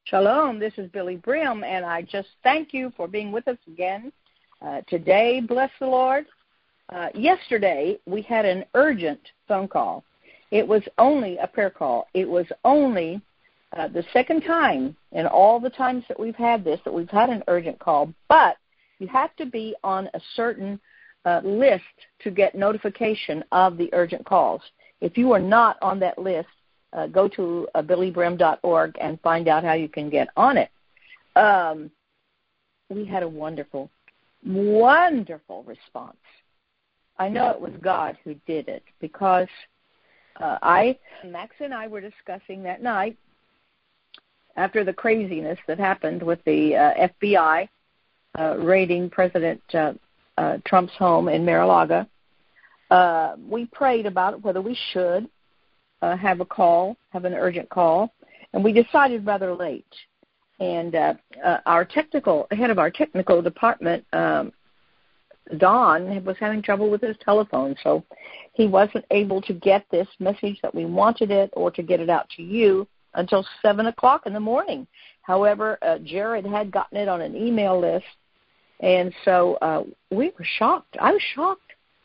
Shalom, this is Billy Brim, and I just thank you for being with us again today. Bless the Lord. Yesterday, we had an urgent phone call. It was only a prayer call. It was only the second time in all the times that we've had this that we've had an urgent call, but you have to be on a certain list to get notification of the urgent calls. If you are not on that list, go to billybrim.org and find out how you can get on it. We had a wonderful, wonderful response. I know it was God who did it because Max and I were discussing that night after the craziness that happened with the FBI raiding President Trump's home in Mar-a-Lago. We prayed about whether we should have an urgent call, and we decided rather late. And our head of our technical department, Don, was having trouble with his telephone, so he wasn't able to get this message that we wanted it or to get it out to you until 7 o'clock in the morning. However, Jared had gotten it on an email list, and so we were shocked. I was shocked.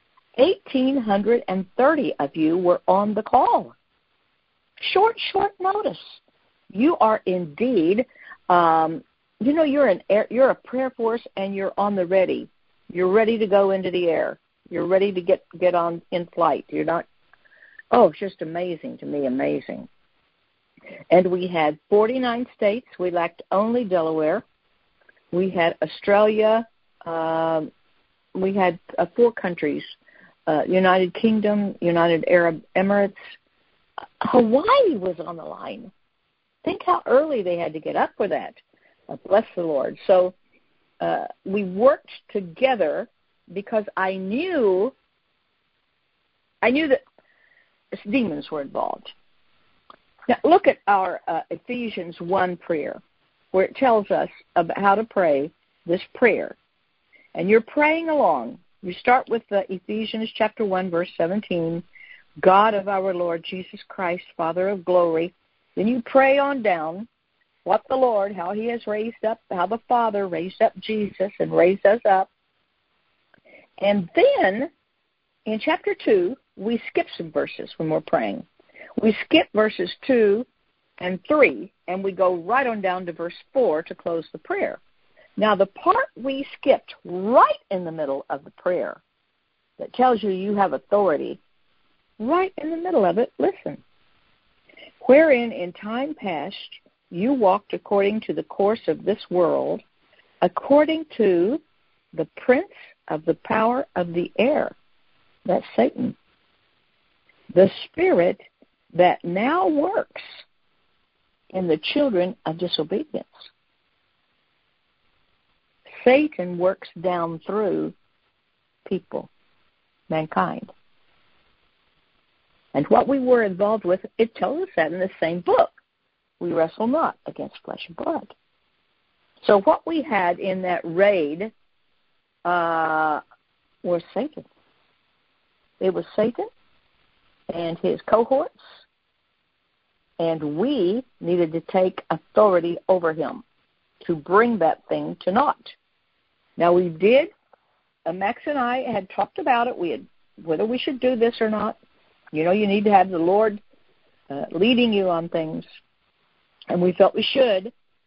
1,830 of you were on the call. Short notice. You are indeed, you're a prayer force, and you're on the ready. You're ready to go into the air. You're ready to get on in flight. You're not. Oh, it's just amazing to me, amazing. And we had 49 states. We lacked only Delaware. We had Australia. We had 4 countries: United Kingdom, United Arab Emirates. Hawaii was on the line. Think how early they had to get up for that. Bless the Lord. So we worked together because I knew that demons were involved. Now, look at our Ephesians 1 prayer, where it tells us about how to pray this prayer. And you're praying along. You start with Ephesians chapter 1, verse 17, God of our Lord Jesus Christ, Father of glory. Then you pray on down what the Lord, how he has raised up, how the Father raised up Jesus and raised us up. And then in chapter 2, we skip some verses when we're praying. We skip verses 2 and 3, and we go right on down to verse 4 to close the prayer. Now, the part we skipped right in the middle of the prayer that tells you have authority, right in the middle of it, listen. Wherein in time past you walked according to the course of this world, according to the prince of the power of the air, that's Satan, the spirit that now works in the children of disobedience. Satan works down through people, mankind. And what we were involved with, it tells us that in the same book. We wrestle not against flesh and blood. So what we had in that raid was Satan. It was Satan and his cohorts, and we needed to take authority over him to bring that thing to naught. Now we did. Max and I had talked about it. Whether we should do this or not. You need to have the Lord leading you on things. And we felt we should.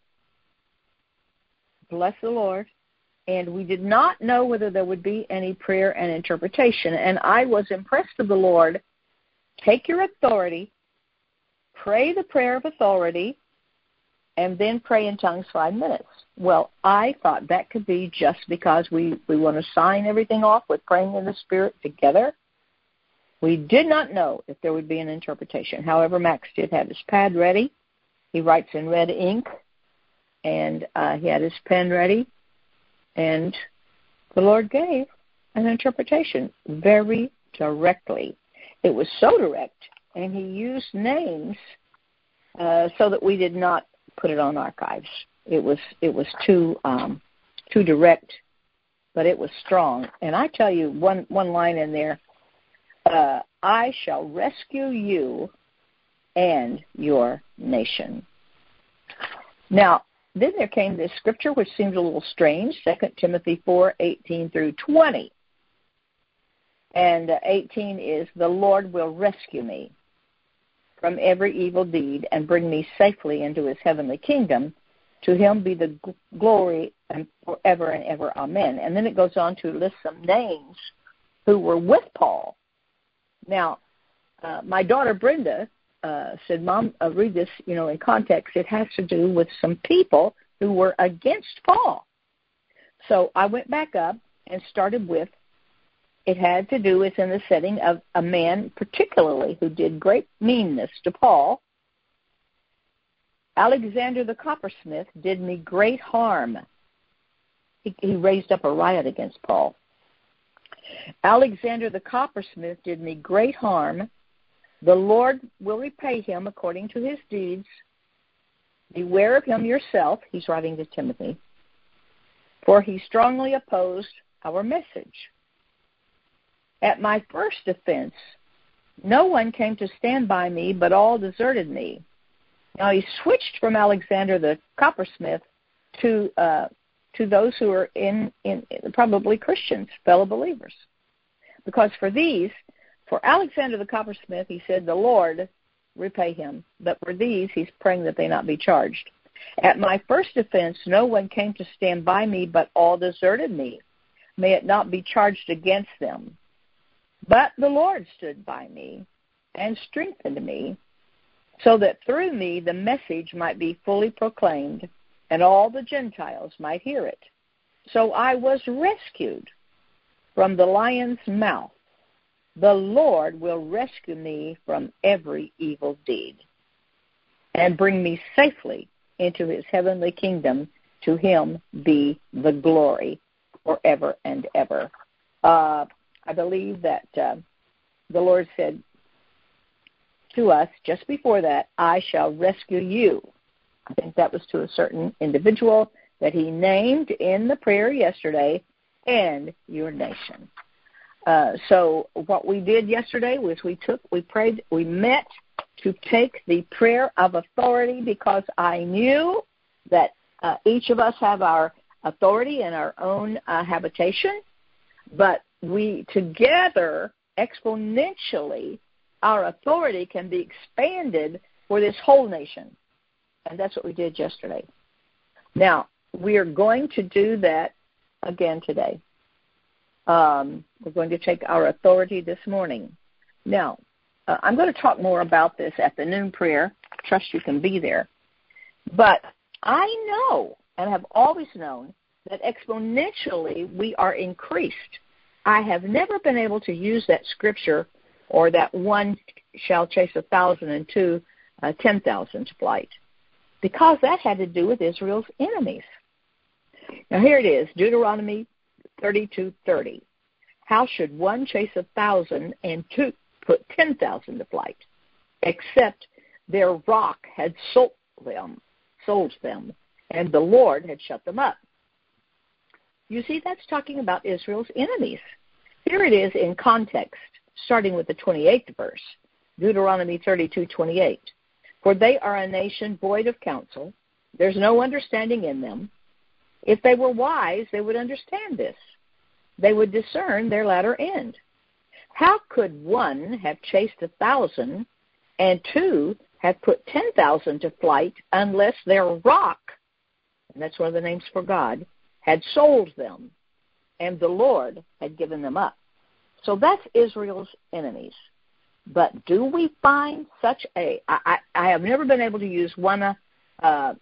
Bless the Lord. And we did not know whether there would be any prayer and interpretation. And I was impressed of the Lord. Take your authority, pray the prayer of authority, and then pray in tongues 5 minutes. Well, I thought that could be just because we want to sign everything off with praying in the Spirit together. We did not know if there would be an interpretation. However, Max did have his pad ready. He writes in red ink, and he had his pen ready, and the Lord gave an interpretation very directly. It was so direct, and he used names so that we did not put it on archives. It was too direct, but it was strong. And I tell you one line in there, I shall rescue you and your nation. Now, then there came this scripture which seems a little strange, 2 Timothy 4:18 through 20. And 18 is, the Lord will rescue me from every evil deed and bring me safely into his heavenly kingdom. To him be the glory and forever and ever. Amen. And then it goes on to list some names who were with Paul. Now, my daughter Brenda said, Mom, read this, in context. It has to do with some people who were against Paul. So I went back up and started with, it had to do with in the setting of a man particularly who did great meanness to Paul. Alexander the coppersmith did me great harm. He raised up a riot against Paul. Alexander the coppersmith did me great harm. The Lord will repay him according to his deeds. Beware of him yourself, he's writing to Timothy, for he strongly opposed our message. At my first offense, no one came to stand by me, but all deserted me. Now he switched from Alexander the coppersmith to those who are in probably Christians, fellow believers. Because for Alexander the coppersmith, he said, the Lord repay him. But for these, he's praying that they not be charged. At my first offense, no one came to stand by me, but all deserted me. May it not be charged against them. But the Lord stood by me and strengthened me, so that through me the message might be fully proclaimed, and all the Gentiles might hear it. So I was rescued from the lion's mouth. The Lord will rescue me from every evil deed and bring me safely into his heavenly kingdom. To him be the glory forever and ever. I believe that the Lord said to us just before that, I shall rescue you. I think that was to a certain individual that he named in the prayer yesterday, and your nation. So what we did yesterday was we prayed, we met to take the prayer of authority, because I knew that each of us have our authority in our own habitation, but we together exponentially, our authority can be expanded for this whole nation. And that's what we did yesterday. Now, we are going to do that again today. We're going to take our authority this morning. Now, I'm going to talk more about this at the noon prayer. Trust you can be there. But I know, and have always known, that exponentially we are increased. I have never been able to use that scripture, or that one shall chase 1,000 and 2, 10,000 to flight, because that had to do with Israel's enemies. Now here it is, Deuteronomy 32:30. How should one chase 1,000 and 2 put 10,000 to flight, except their rock had sold them, and the Lord had shut them up? You see, that's talking about Israel's enemies. Here it is in context, starting with the 28th verse, Deuteronomy 32:28. For they are a nation void of counsel. There's no understanding in them. If they were wise, they would understand this. They would discern their latter end. How could one have chased 1,000 and 2 have put 10,000 to flight unless their rock, and that's one of the names for God, had sold them, and the Lord had given them up? So that's Israel's enemies. But do we find such I have never been able to use 1,000,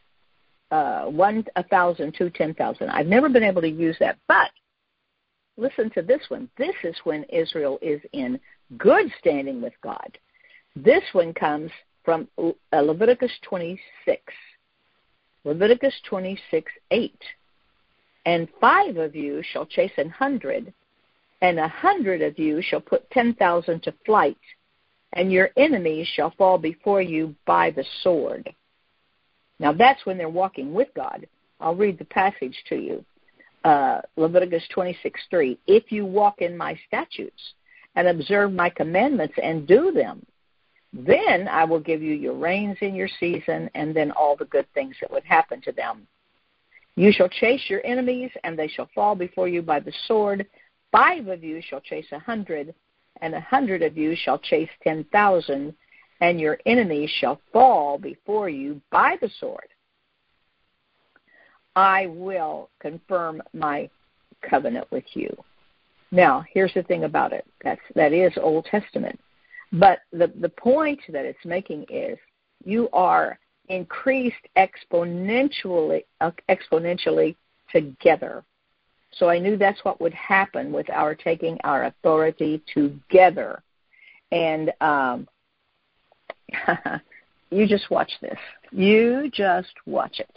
2, 10,000. I've never been able to use that. But listen to this one. This is when Israel is in good standing with God. This one comes from Leviticus 26. Leviticus 26:8. And 5 of you shall chase 100, and 100 of you shall put 10,000 to flight, and your enemies shall fall before you by the sword. Now that's when they're walking with God. I'll read the passage to you. Leviticus 26:3. If you walk in my statutes and observe my commandments and do them, Then I will give you your rains in your season, and then all the good things that would happen to them. You shall chase your enemies, and they shall fall before you by the sword. 5 of you shall chase 100, and 100 of you shall chase 10,000, and your enemies shall fall before you by the sword. I will confirm my covenant with you. Now, here's the thing about it. That is Old Testament. But the point that it's making is you are increased exponentially together. So I knew that's what would happen with our taking our authority together. And you just watch this. You just watch it.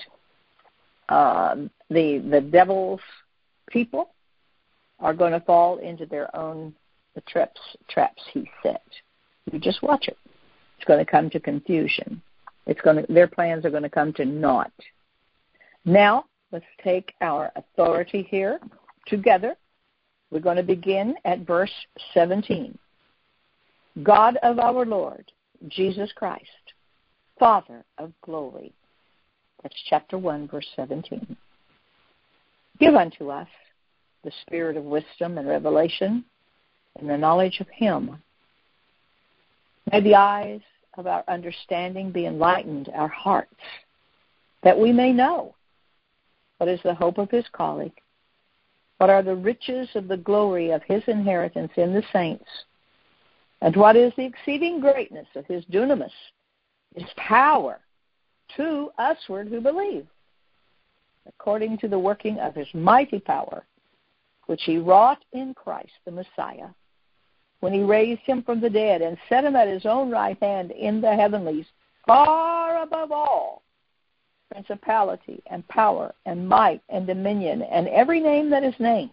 The devil's people are going to fall into their own traps he set. You just watch it. It's going to come to confusion. Their plans are going to come to naught. Now, let's take our authority here together. We're going to begin at verse 17. God of our Lord, Jesus Christ, Father of glory. That's chapter 1, verse 17. Give unto us the spirit of wisdom and revelation and the knowledge of him. May the eyes of our understanding be enlightened, our hearts, that we may know what is the hope of his calling, what are the riches of the glory of his inheritance in the saints, and what is the exceeding greatness of his dunamis, his power, to usward who believe, according to the working of his mighty power, which he wrought in Christ the Messiah, when he raised him from the dead and set him at his own right hand in the heavenlies, far above all principality and power and might and dominion and every name that is named,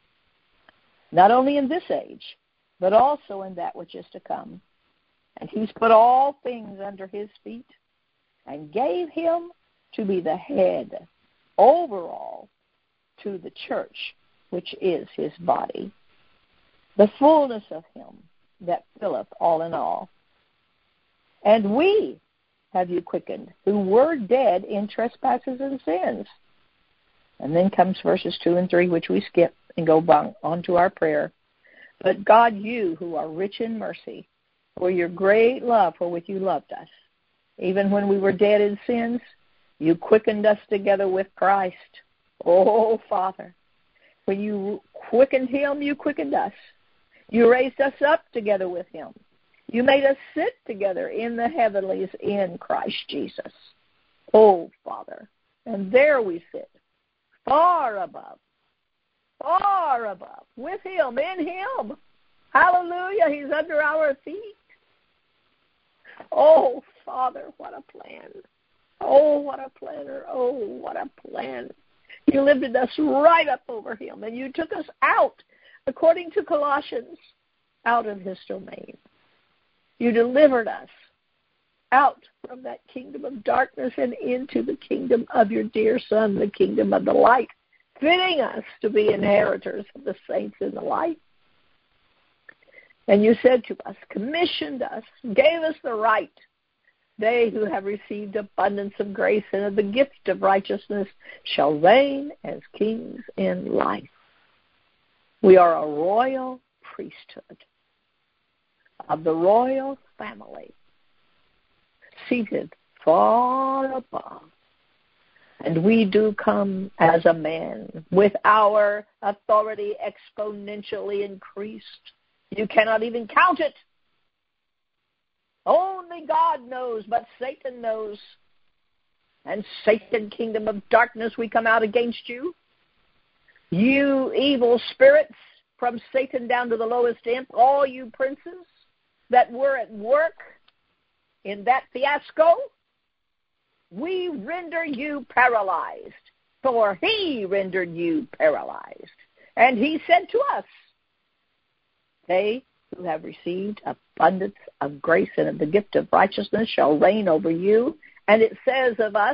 not only in this age, but also in that which is to come. And he's put all things under his feet and gave him to be the head over all to the church, which is his body, the fullness of him that filleth all in all. And we have you quickened, who were dead in trespasses and sins. And then comes verses 2 and 3, which we skip and go on to our prayer. But God, you who are rich in mercy, for your great love wherewith you loved us, even when we were dead in sins, you quickened us together with Christ. Oh, Father, when you quickened him, you quickened us. You raised us up together with him. You made us sit together in the heavenlies in Christ Jesus. Oh, Father, and there we sit, far above, with him, in him. Hallelujah, he's under our feet. Oh, Father, what a plan. Oh, what a planner. Oh, what a plan. You lifted us right up over him, and you took us out, according to Colossians, out of his domain. You delivered us out from that kingdom of darkness and into the kingdom of your dear Son, the kingdom of the light, fitting us to be inheritors of the saints in the light. And you said to us, commissioned us, gave us the right. They who have received abundance of grace and of the gift of righteousness shall reign as kings in life. We are a royal priesthood of the royal family, seated far above. And we do come as a man with our authority exponentially increased. You cannot even count it. Only God knows, but Satan knows. And Satan, kingdom of darkness, we come out against you. You evil spirits, from Satan down to the lowest imp, all you princes that were at work in that fiasco, we render you paralyzed, for he rendered you paralyzed. And he said to us, they who have received abundance of grace and of the gift of righteousness shall reign over you. And it says of us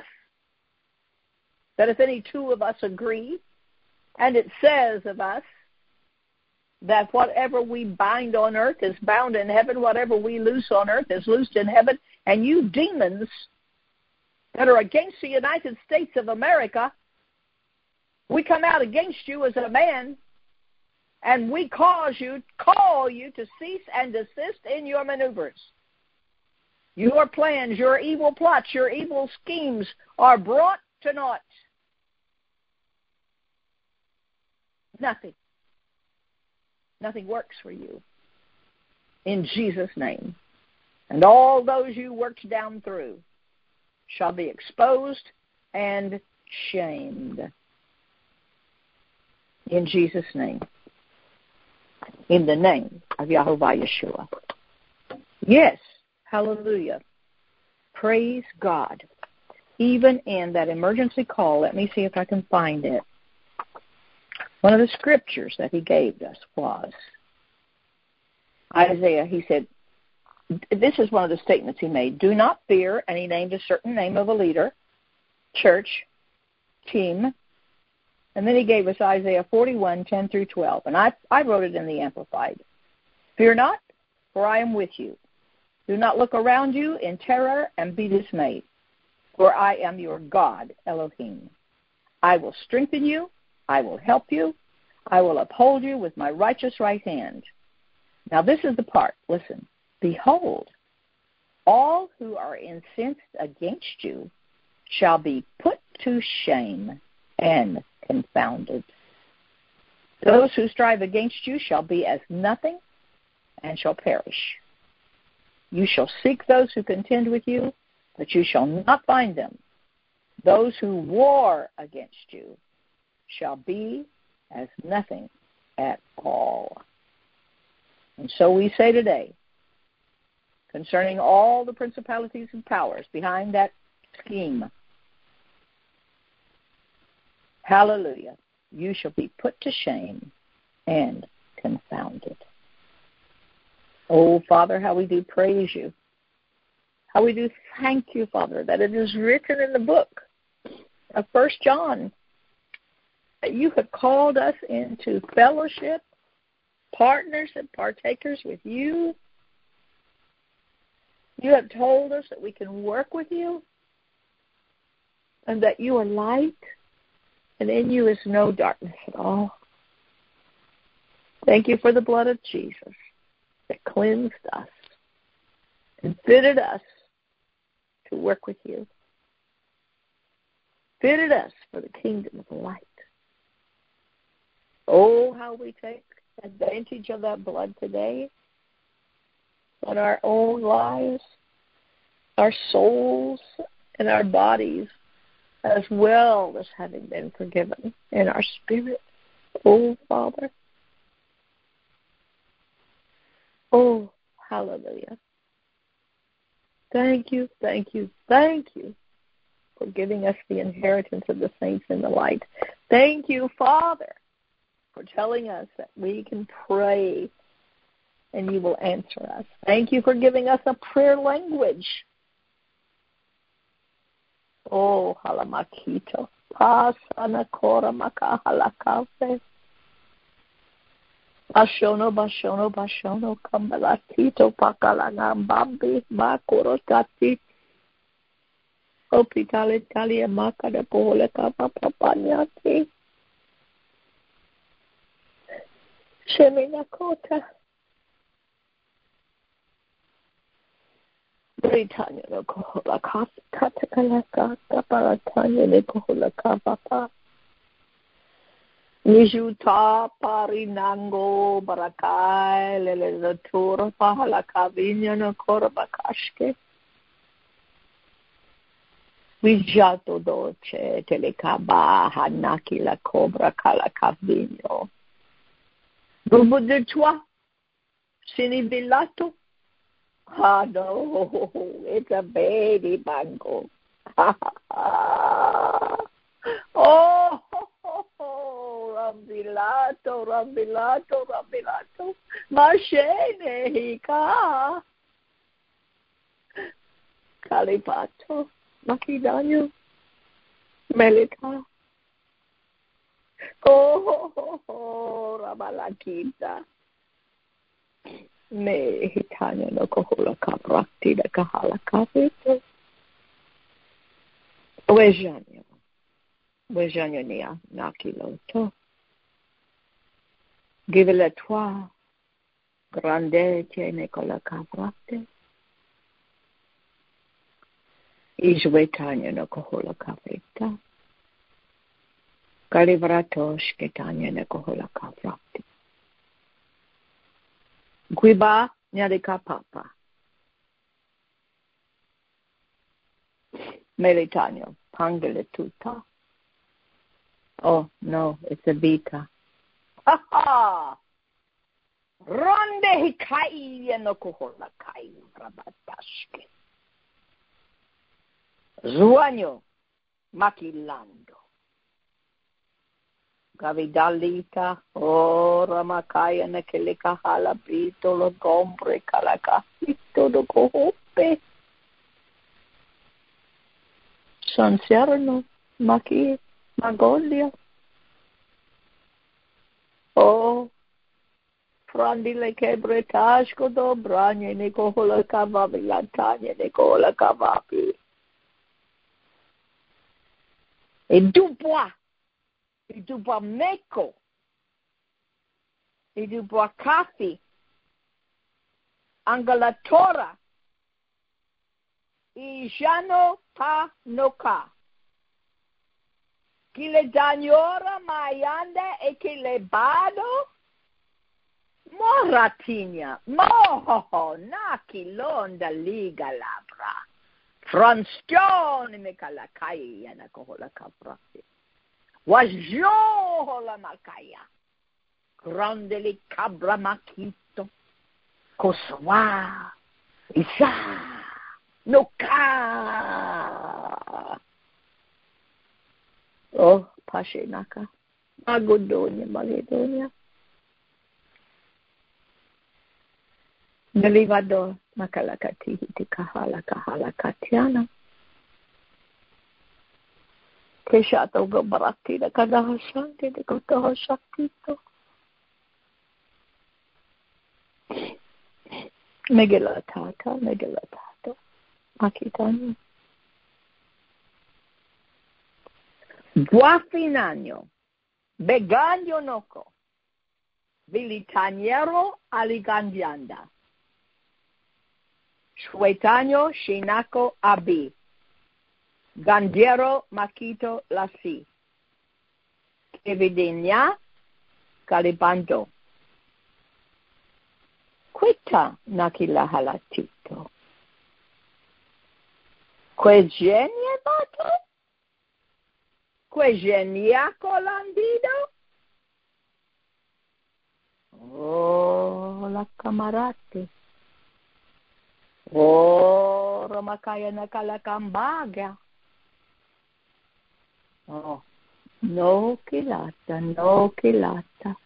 that if any two of us agree, and it says of us that whatever we bind on earth is bound in heaven, whatever we loose on earth is loosed in heaven, and you demons that are against the United States of America, we come out against you as a man, and we call you to cease and desist in your maneuvers. Your plans, your evil plots, your evil schemes are brought to naught. Nothing works for you. In Jesus' name. And all those you worked down through shall be exposed and shamed. In Jesus' name. In the name of Yahuwah Yeshua. Yes, hallelujah. Praise God. Even in that emergency call, let me see if I can find it. One of the scriptures that he gave us was Isaiah. He said, this is one of the statements he made, do not fear, and he named a certain name of a leader, church, team, and then he gave us Isaiah 41, 10 through 12, and I wrote it in the Amplified. Fear not, for I am with you. Do not look around you in terror and be dismayed, for I am your God, Elohim. I will strengthen you. I will help you. I will uphold you with my righteous right hand. Now this is the part. Listen. Behold, all who are incensed against you shall be put to shame and confounded. Those who strive against you shall be as nothing and shall perish. You shall seek those who contend with you, but you shall not find them. Those who war against you shall be as nothing at all. And so we say today, concerning all the principalities and powers behind that scheme, hallelujah, you shall be put to shame and confounded. Oh, Father, how we do praise you. How we do thank you, Father, that it is written in the book of 1 John that you have called us into fellowship, partners and partakers with you. You have told us that we can work with you and that you are light and in you is no darkness at all. Thank you for the blood of Jesus that cleansed us and fitted us to work with you. Fitted us for the kingdom of light. Oh, how we take advantage of that blood today in our own lives, our souls, and our bodies, as well as having been forgiven in our spirit. Oh, Father. Oh, hallelujah. Thank you, thank you, thank you for giving us the inheritance of the saints in the light. Thank you, Father, for telling us that we can pray and you will answer us. Thank you for giving us a prayer language. Oh, halamakito. Pasana kora makahalakase. Bashono, bashono, bashono, kambalatito, pakalangambambi, makorotati. Opitalit makada poholeka papapanyati. Sheminakota. Britanya no kohola katakalaka kaparatanya ne kohola kapapa. Nijuta parinango barakai lele zatura pahala kavinya no korabakashke. Vijato doce telekaba hanaki la cobra kala kavinyo. Rubo de toi, sinibilato. Ah, no, it's a baby mango. Oh, Rambilato, Rambilato, Rambilato. Mashene hika. Calipato, Makidanyo, Melita. Oh, Rabalakita. Me hitanya no kohola kaprakti da kahala kapito. Wejanyo nia nakiloto. Give le toi. Grande tiene kola kaprakti. Izwetanya no kohola kapita. Kalivratosh ketanya no kohola kaprakti. Guiba nyadika papa. Melitanyo, pangele tuta. Oh, no, it's a beta. Ha ha! Ronde hikai no kohola kai rabatashke. Zuanyo makilando. Gavidalita, ora makaya na kelika halapito lo gombre kalakahito do kohope. San Serno, Maki, Magolia. Oh, Frandi le kebretasko do branye ne kohola kavabi lantanye ne kohola kavabi. Et Dubois Meko, et Dubois Kafi, Angalatora, Ijano Pa Noka, Kile Danyora Mayanda e Kile Bado, Moratinia, Moho, Naki Londa Liga Labra, Franstione Mekalakai Yanakohola Caprati. Wajola Makaya, Grandeli Cabra Makito, Koswa, Isa, Noka. Oh, Pashenaka, Magodonia, Maledonia. Nalivado, Makalakati, Kahala Katiana. Keshato go barakti da kadaha shanti de kotoha shaktito. Megalatata, Makitani. Buafinagno, Begagno noko, Vilitaniero aligandianda. Shwetagno shinako abi. Gandiero Makito Lasi. Evidenia Calibando. Quita Nakila Halatito. Quegenie Bato? Quegenia Colandido? Oh, la camarate. Oh, Romakaya Nakalakambaga. Oh, no kilata.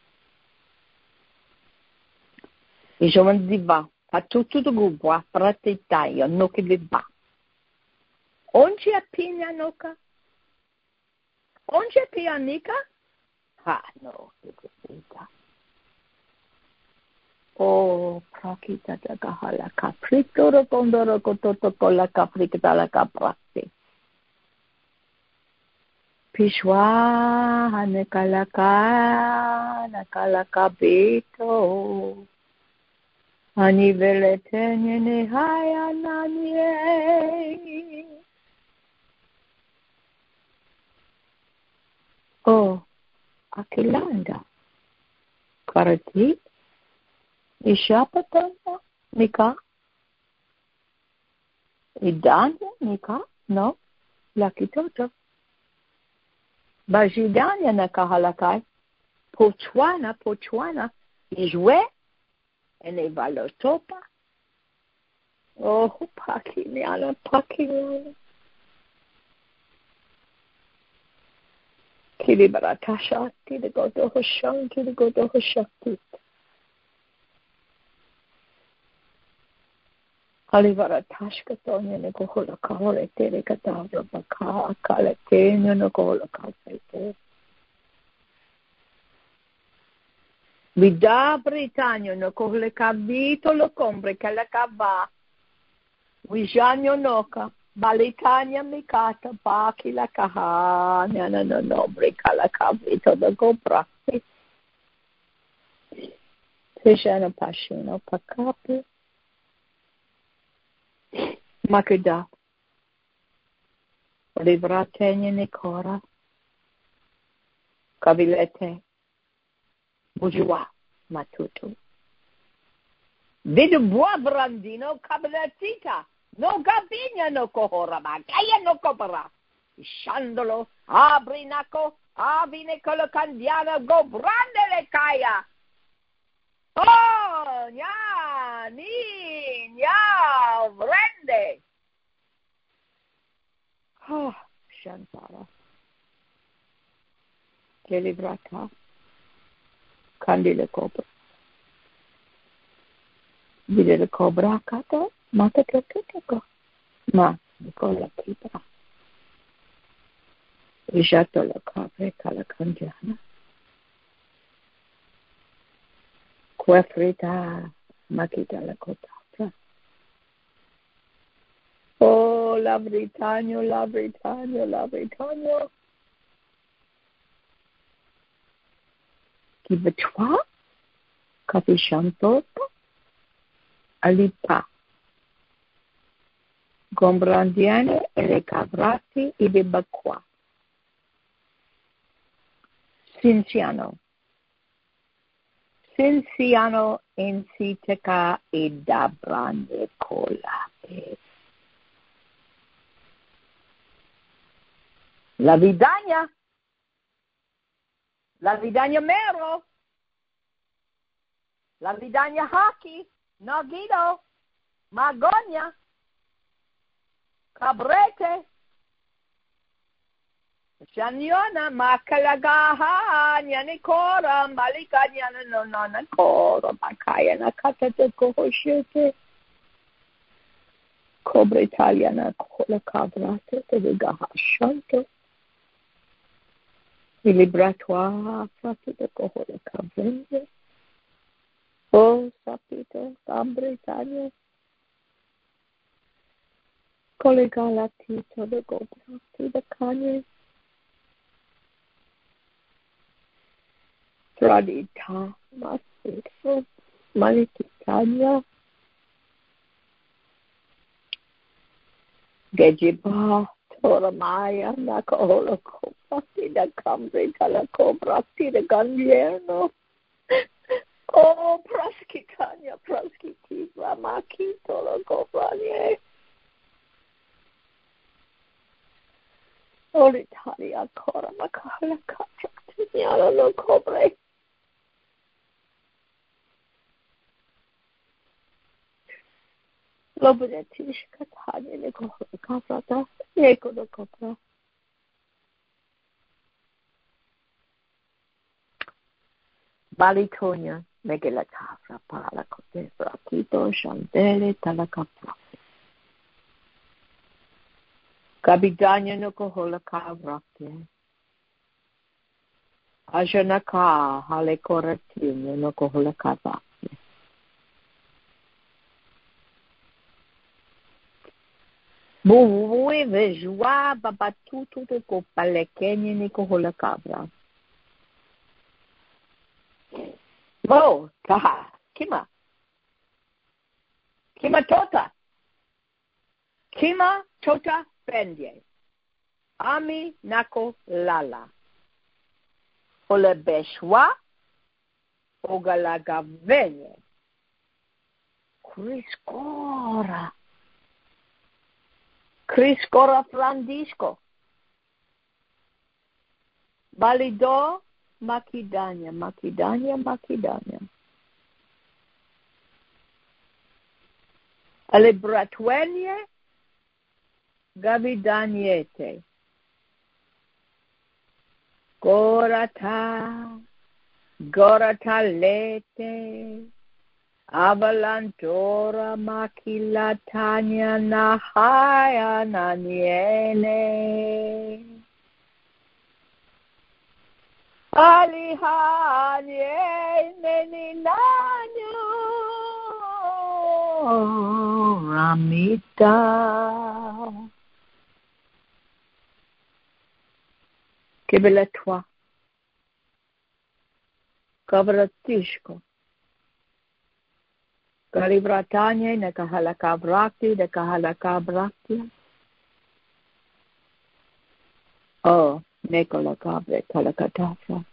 E je me dis va, pas tout de gubwa, pratitaio, no che vi va. Onde a pinha noca? Onde a pianica? Ah, no, kita. Oh, prakita da gahala caprito, condoro cototo con la caprita la caprate. Pishwa nakalakabito aniveletenya nehaya nanye. Oh, Akilanda. Karati. Ishapatanda. Nika. Idanya. Nika. No. Lakitoto. Bajidanya nakahalakai. Pochwana. Ijwe. Ene valotopa. Oh, pakiniana. Kili baratasha. Kili goto hoshakti. Alivara tashka tonya ne kohola kahole tere katavra baka akale tenya ne kohola kahole. Vida Britannia no kohole kavito lo kombre kala kava. Wijanyo noka. Balitanya mikata baki la kaha. Nyana no nombre kala kavito lo gobra. Tishana pashino pakapi. Makida. Livratenya nikora. Kavilete. Bujua matutu. Vidu bua brandino kabiletita. No gabinya no kohora magaya no kobara. Shandolo abrinako avine kolo candiana go brandele kaya. Oh nya ni nya brande. Oh Shantara. Kelibrata. Candile cobra. Vide le cobra kata, mata kekeko. Ma, Nicola Kibra. Rijato la capre cala candiana. Quefrita, makita la cotata. Oh, la Britannia, la Britannia, la Britannia. Qui veut toi? Café chantot? Alipa. Gombrandiane e le cavrati e le bacqua. Cinciano in siteca e da brande cola. La vidagna mero. La vidagna hockey. Nagino, Magonia, Cabrete, Shaniona, Makalagaha, Yanikora, Malikanyana, no, Nakora, Makaya, Nakata, Kohoshete, Cobra Italiana, Cola Cabrate, the Gaha Shanto, il Libratoire, Frati de Cohola Cabrende. Oh, sapete, San Britannia, collega latito de gobrati de cane, tradita, masito, malikitania, gejiba, toramaya, nakoholo cobrati de cambrita la cobrati de ganglierno. Oh, praskitania, praskitiva, makito la cobranie. Oh, l'Italia ancora, ma la capratignana non cobre. Lo budetti scatani, ne copre, caprata, ecco lo copra. Balitonia, mege la capra, pala, cote, bratito, chandele, tala capra. Kabidanya no kohola kavrake. Ajanaka hale koratino no kohola kavake. Buwe vejua babatutu de kopalekenye ni kohola kavra. Mo, kaha, kima. Kima tota pendye. Ami nako lala. Ole beshwa, ogalaga venye. Criscora Frandisco. Balido Makidanya. Alebratwenie Gavidaniete. Gorata lete. Avalantora makilatanya nahaya naniele. Alihanye meninanyo ramita. Kibele-toi. Kavratishko. Kalibratanye nakahalakabrakti nakahalakabrakti. Oh, Nikola Kabre Kalakatasa.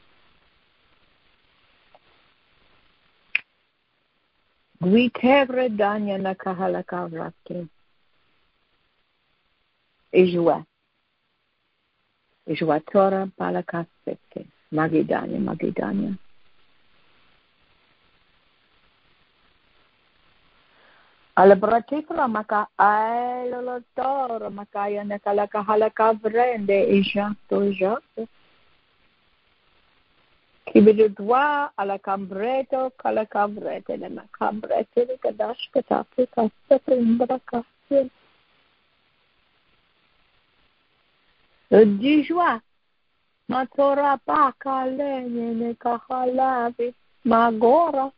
Guitevre Danya Nakahalakavrakti. Ijua. Ijua Tora Palakasete. Magidanya, Magidanya. Alabratikra maka ailolotor makaya nakalakahalakavrende ijanto jato. Kibidudwa alakambreto kalakavrete ne makambrete ne kadashkatapi kasete imbrakasye. Dijwa matora pakalene ne kahalavi magora.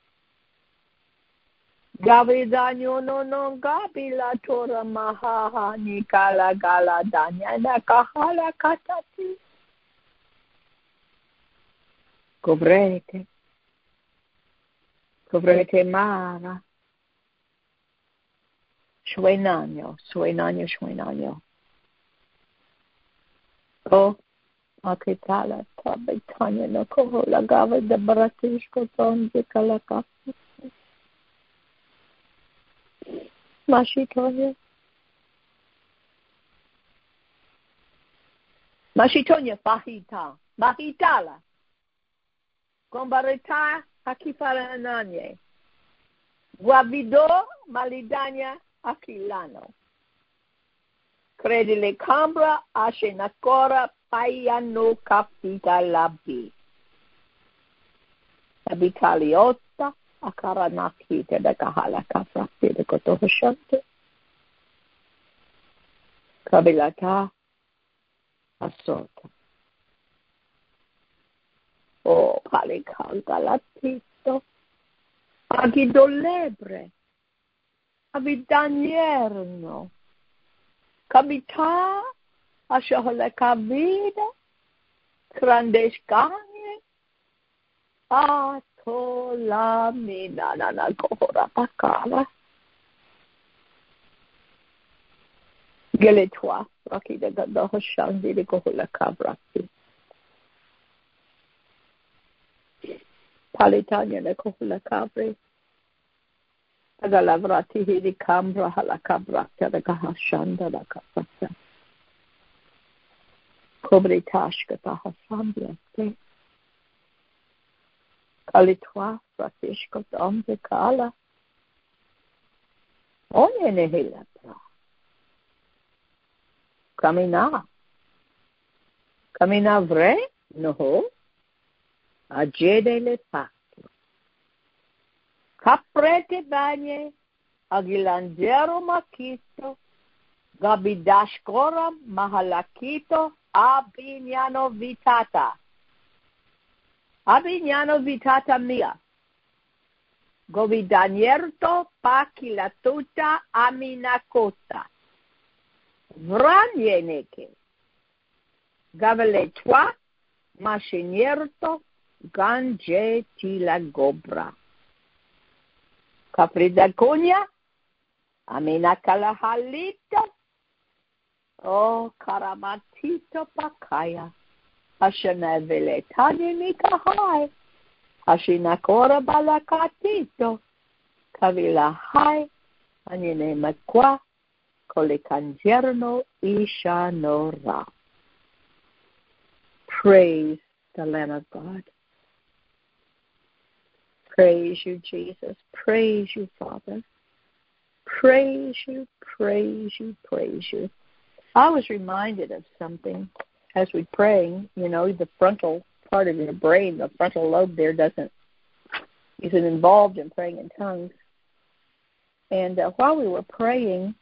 Gabi danyo no gabi la tora mahaha nikala gala danya na kahala katati. Covrete mara. Suenanyo. Oh, akitala tabitanya no kohola gava de baratishko tonje kalakasi. Mashitonya Bahitala. Gombarita Hakifala Nanye. Guavido Malidanya Aquilano. Credile Cambra Ashenacora Paiano Capita Labi. Abitaliota Akaranakita da Kahala Kafrati de Kotohoshante. Kabilata Asota. Oh, Palicangalatito. Agidolebre. Avidagnerno. Kabita Ashohole Kavida. Krandeshkanye. Atola Minana Kohora Pakala. Geletwa. Rocky de Gadohoshandi de Kohola Kabraki. Palitanya de Kohula Cabri. Agalavrati hidi Cambra Halakabrata de Gahashanda la Capata. Kobritashka Tahasambia. Kalitwa Fratishko Dombe Kala. Onye Nehilatra. Kamina vre? No. Agede le pacto. Caprete bagne, agilandero makito, gabidashkora mahalakito, abignano vitata mia. Govidanierto pakilatuta aminakota. Vranyeneke. Gaveletwa machinierto. Ganje tila gobra. Caprida cunya. Amina kalahalita. Oh, karamatito pakaya. Hashana veletani mikahai. Hashina kora balakatito. Kavila hai. Anine makwa. Kolikanjerno isha nora. Praise the Lamb of God. Praise you, Jesus. Praise you, Father. Praise you, praise you, praise you. I was reminded of something as we're praying. You know, the frontal part of your brain, the frontal lobe there isn't involved in praying in tongues. And while we were praying,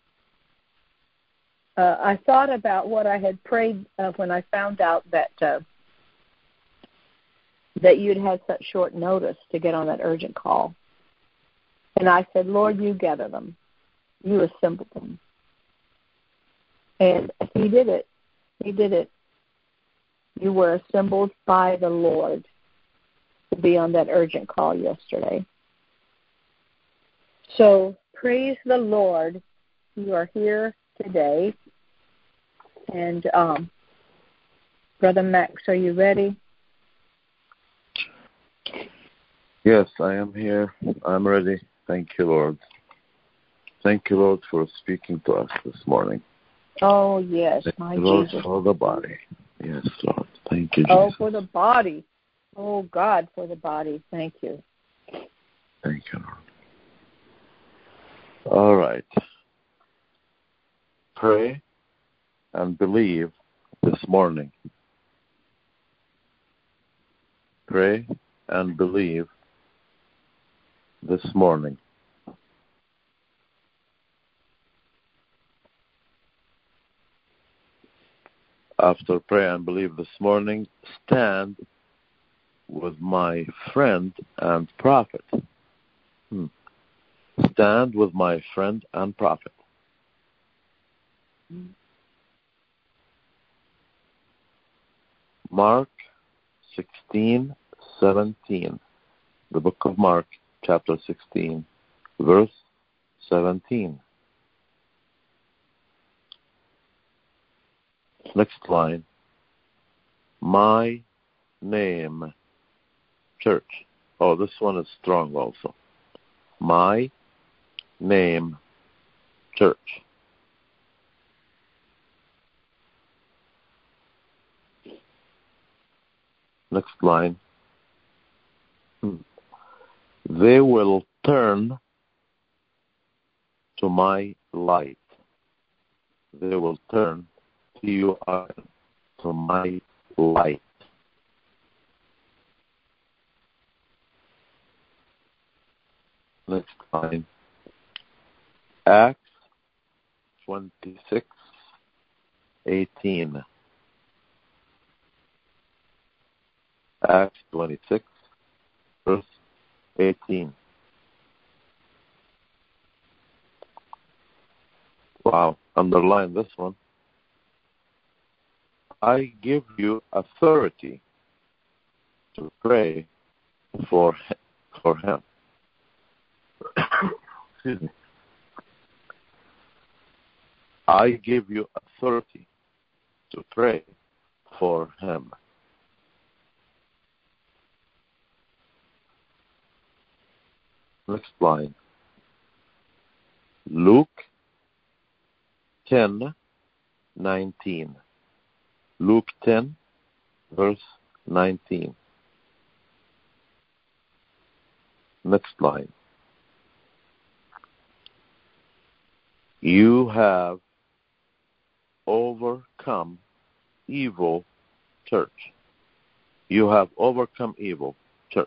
I thought about what I had prayed when I found out that that you'd had such short notice to get on that urgent call. And I said, Lord, you gather them. You assemble them. And he did it. He did it. You were assembled by the Lord to be on that urgent call yesterday. So praise the Lord. You are here today. And Brother Max, are you ready? Yes, I am here. I'm ready. Thank you, Lord. Thank you, Lord, for speaking to us this morning. Oh, yes, Thank my you, Lord, Jesus. for the body. Yes, Lord. Thank you, Jesus. Oh, for the body. Oh, God, for the body. Thank you. Thank you, Lord. All right. Pray and believe this morning. Pray and believe this morning. After pray and believe this morning, stand with my friend and prophet. Stand with my friend and prophet. Mark 16:17. The book of Mark, chapter 16, verse 17. Next line. My name, church. Oh, this one is strong also. My name, church. Next line. They will turn to my light. They will turn to my light. Next line. Acts 26:18. Acts 26, verse 18. Wow, underline this one. I give you authority to pray for him. Excuse me. I give you authority to pray for him. Next line. Luke 10:19. Luke 10, verse 19. Next line. You have overcome evil, church. You have overcome evil, church.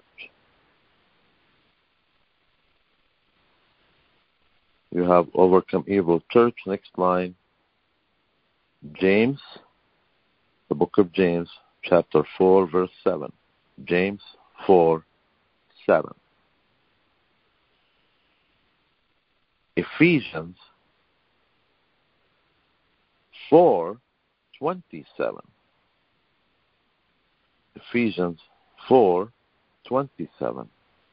You have overcome evil, church. Next line. James, the book of James, chapter 4, verse 7. James 4:7. Ephesians 4:27. Ephesians 4:27.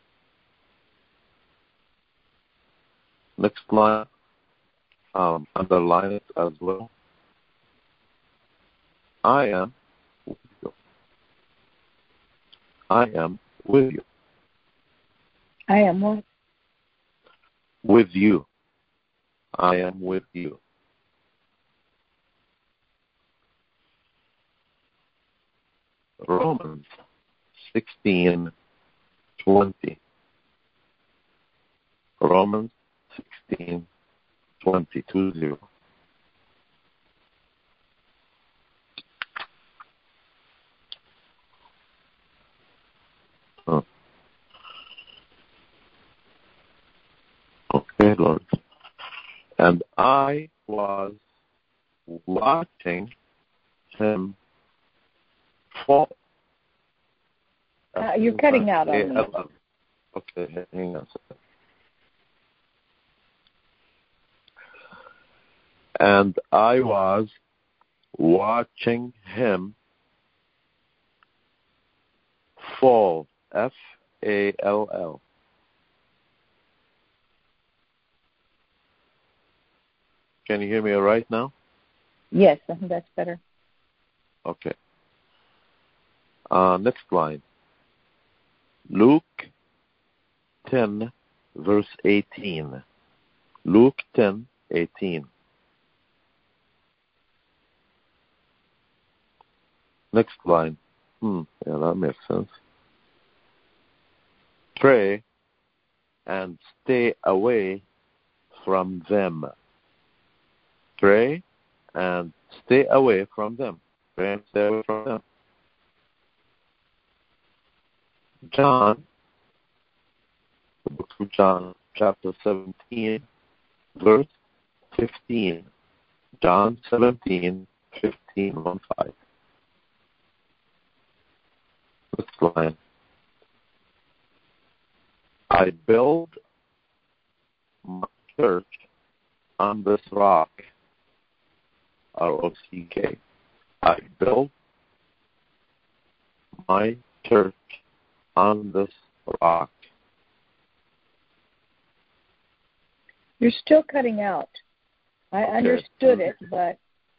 Next line, underline it as well. I am with you. I am with you. I am what? With you. I am with you. Romans 16:20. Romans 16:20. Oh. Okay, Lord. And I was watching him fall. I You're cutting out on me. Okay, hang on a second. And I was watching him fall, F-A-L-L. Can you hear me all right now? Yes, I think that's better. Okay. Next line. Luke 10, verse 18. Luke 10, 18. Next line. Yeah, that makes sense. Pray and stay away from them. Pray and stay away from them. Pray and stay away from them. John, the book of John, chapter 17, verse 15. John 17, 15, 1, 5. Next line. I build my church on this rock, R-O-C-K. I built my church on this rock. You're still cutting out. I understood it, but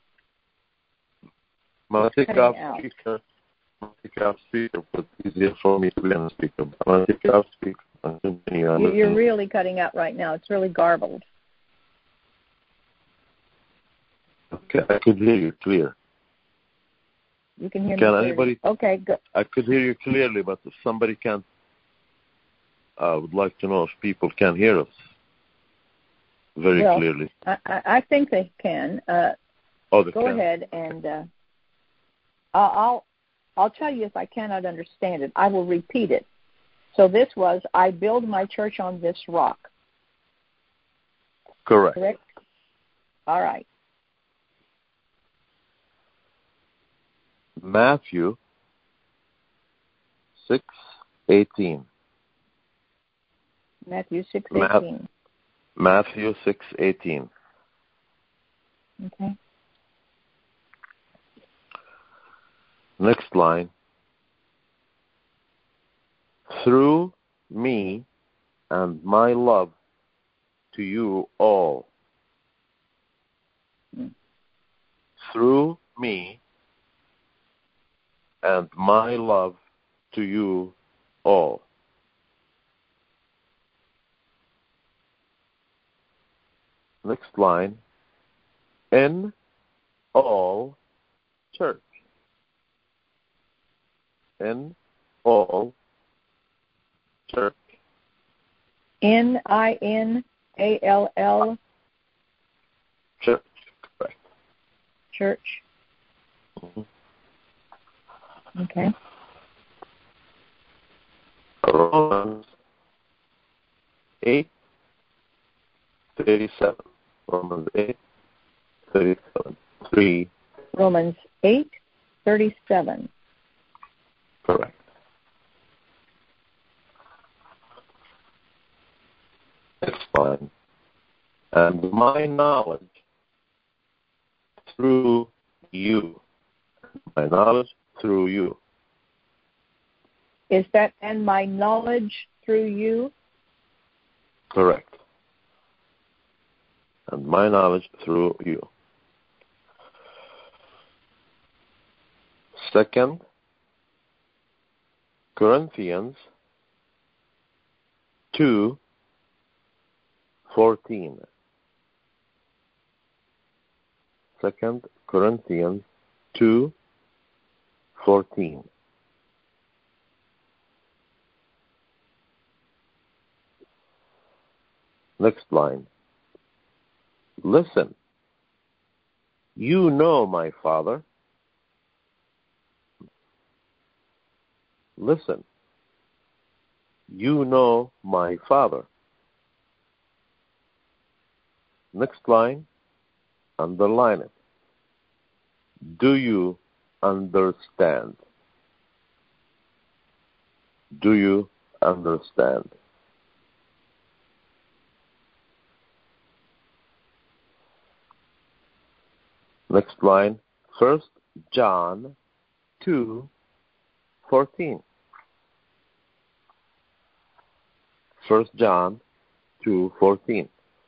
I'm going to take off speaker. Take off speaker, but it's easier for me to be on speaker. I'm going to take off speaker and continue on. You're really cutting out right now. It's really garbled. Okay, I could hear you clear. You can hear me clearly. Anybody? Okay, good. I could hear you clearly, but if somebody can't, I would like to know if people can hear us very clearly. I think they can. They go can. ahead and I'll tell you if I cannot understand it. I will repeat it. So this was, I build my church on this rock. Correct? All right. Matthew 6:18. Matthew 6:18. Matthew 6:18. Okay. Next line. Through me and my love to you all. Through me and my love to you all. Next line. In all church. In all church. N-I-N-A-L-L. Church. Correct. Church. Mm-hmm. Okay. Romans 8:37. Romans 8:37. 3. Romans 8:37. Correct. Next line. And my knowledge through you. My knowledge through you. Is that and my knowledge through you? Correct. And my knowledge through you. 2 Corinthians 2:14. 2 Corinthians 2:14. Next line. Listen, you know my Father. Listen, you know my Father. Next line, underline it. Do you understand? Do you understand? Next line, 1 John 2:14. 1 John 2:14.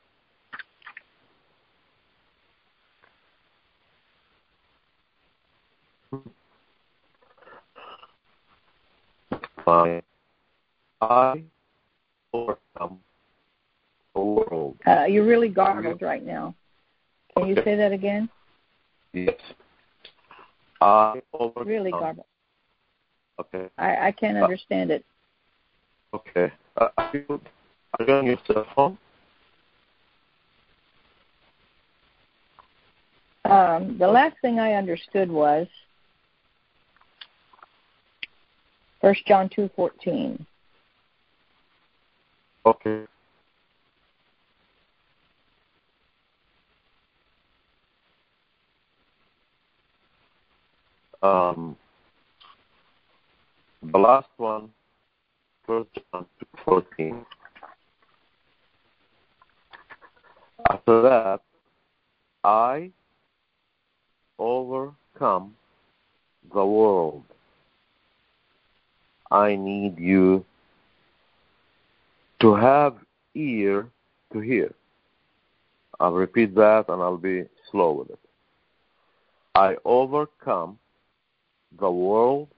Fine. I overcome the world. You're really garbled right now. Can you say that again? Yes. I overcome. Really garbled. Okay. I can't understand it. Okay. Are you on your cell phone? The last thing I understood was 1 John 2:14. Okay. The last one, 1 John 2:14. After that, I overcome the world. I need you to have ear to hear. I'll repeat that and I'll be slow with it. I overcome the world,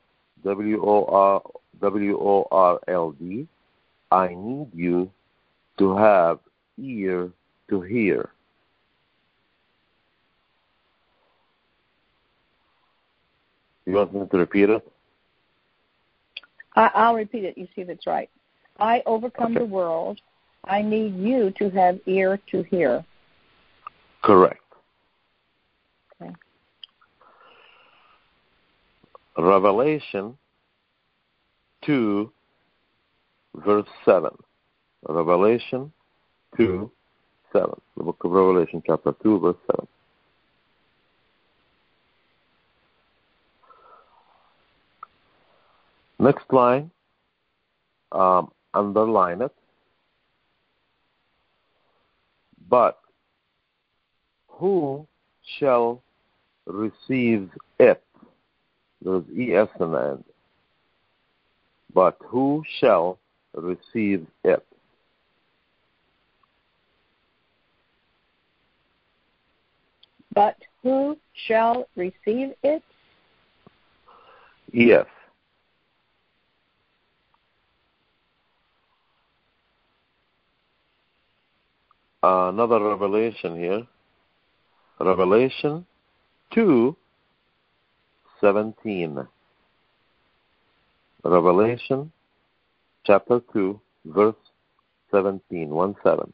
W-O-R-L-D. I need you to have ear to hear. You want me to repeat it? I'll repeat it. You see if it's right. I overcome the world. I need you to have ear to hear. Correct. Okay. Revelation 2, verse 7. Revelation 2, 7. The book of Revelation, chapter 2, verse 7. Next line, underline it. But who shall receive it? There's ES in the end. But who shall receive it? But who shall receive it? Yes. Another revelation here. Revelation 2:17. Revelation chapter 2, verse 17. 1-7.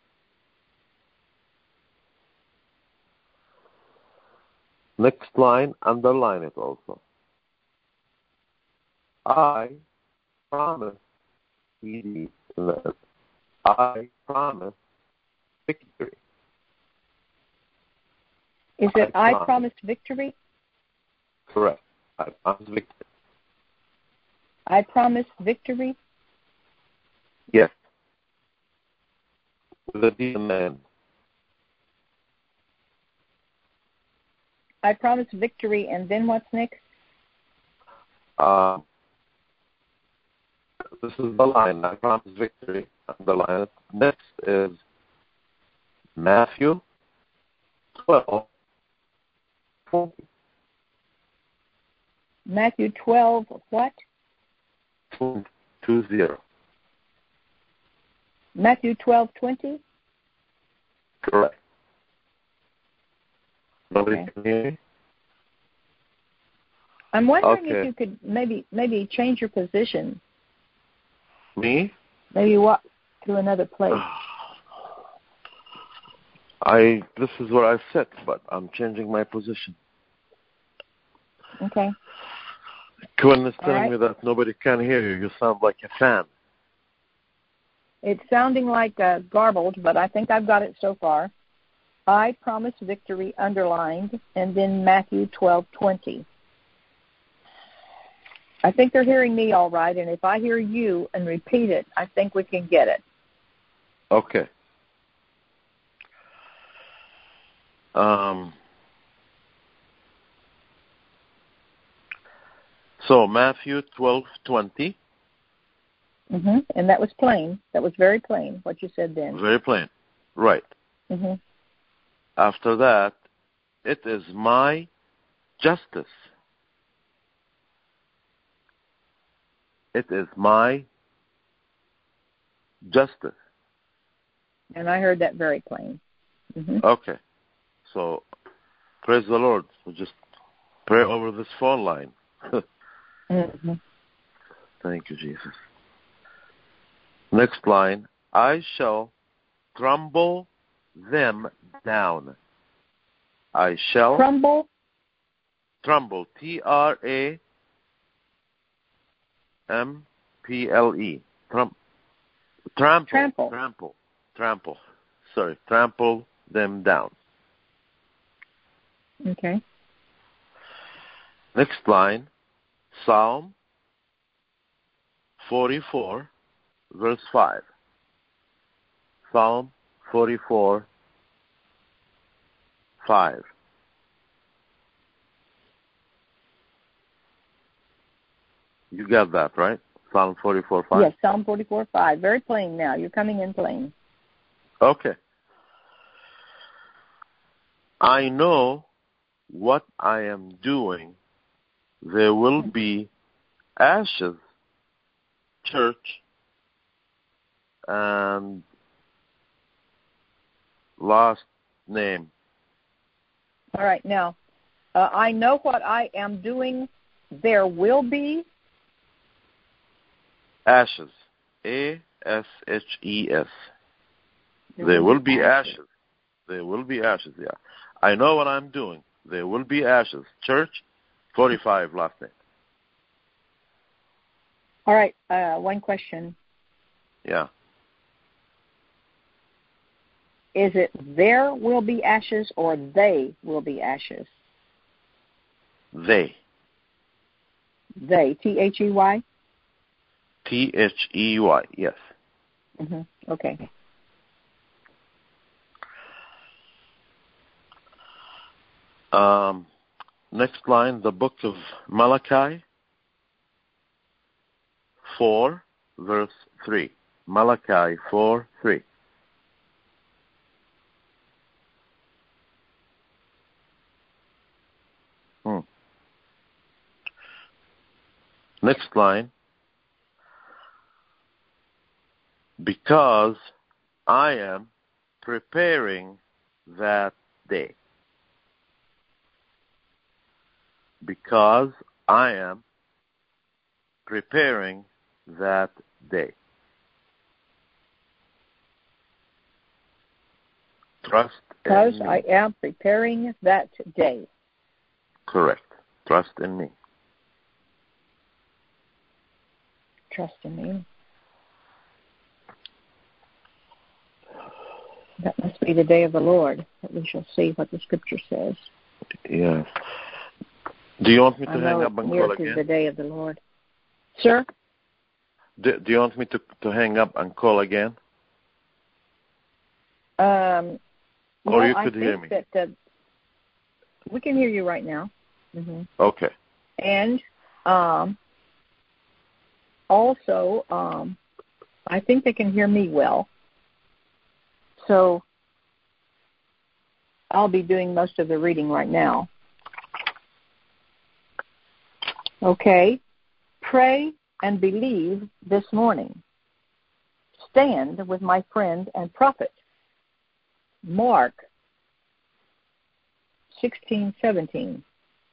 Next line, underline it also. I promise, I promise victory. Is it I promise victory? Correct. I promise victory. I promise victory? Yes. With a D in the end. I promise victory, and then what's next? This is the line. I promise victory. Underline it. Next is Matthew 12:20. Matthew 12, what? 20. Matthew 12:20? Correct. Nobody Okay. can hear me? I'm wondering if you could maybe change your position. Me? Maybe walk to another place. This is where I sit, but I'm changing my position. Okay. Quinn is telling right. me that nobody can hear you. You sound like a fan. It's sounding like garbled, but I think I've got it so far. I promise victory underlined, and then Matthew 12:20. I think they're hearing me all right, and if I hear you and repeat it, I think we can get it. Okay. So Matthew 12:20. And that was plain. That was very plain, what you said then. Very plain. Right. After that, it is my justice. It is my justice. And I heard that very plain. Okay. So, praise the Lord. We'll just pray over this phone line. Thank you, Jesus. Next line. I shall crumble them down. I shall crumble. Trumble. Trample. Trample. Sorry. Trample them down. Okay. Next line. Psalm 44, verse 5. Psalm 44, 5. You got that, right? Psalm 44, 5? Yes, Psalm 44, 5. Very plain now. You're coming in plain. Okay. I know what I am doing. There will be ashes, church, and last name. All right. Now, I know what I am doing. There will be ashes. A-S-H-E-S. There will be ashes. There will be ashes, yeah. I know what I'm doing. There will be ashes. Church, 45, last name. All right. One question. Yeah. Is it there will be ashes or they will be ashes? They. They. T-H-E-Y? T-H-E-Y, yes. Okay. Next line, the book of Malachi 4, verse 3. Malachi 4, 3. Next line, because I am preparing that day. Because I am preparing that day. Trust in me. Because I am preparing that day. Correct. Trust in me. Trust in me. That must be the day of the Lord, that we shall see what the Scripture says. Yes. Do you want me to hang up and call again? Is the day of the Lord. Sir? Do you want me to hang up and call again? Or you could hear me? That, we can hear you right now. Okay. And also, I think they can hear me well. So I'll be doing most of the reading right now. Okay. Pray and believe this morning. Stand with my friend and prophet. Mark 16:17.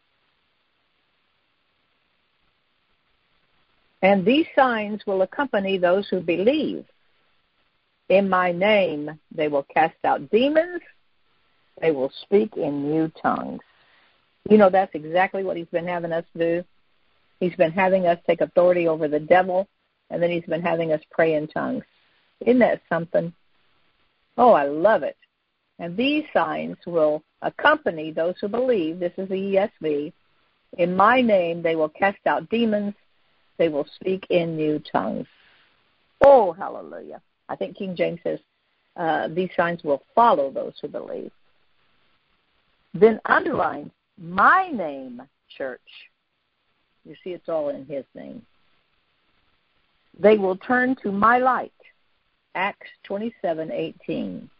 And these signs will accompany those who believe. In my name they will cast out demons. They will speak in new tongues. You know, that's exactly what he's been having us do. He's been having us take authority over the devil, and then he's been having us pray in tongues. Isn't that something? Oh, I love it. And these signs will accompany those who believe. This is the ESV. In my name they will cast out demons. they will speak in new tongues. Oh, hallelujah. I think King James says, these signs will follow those who believe. Then underline, my name, church. You see, it's all in his name. They will turn to my light. Acts 27:18.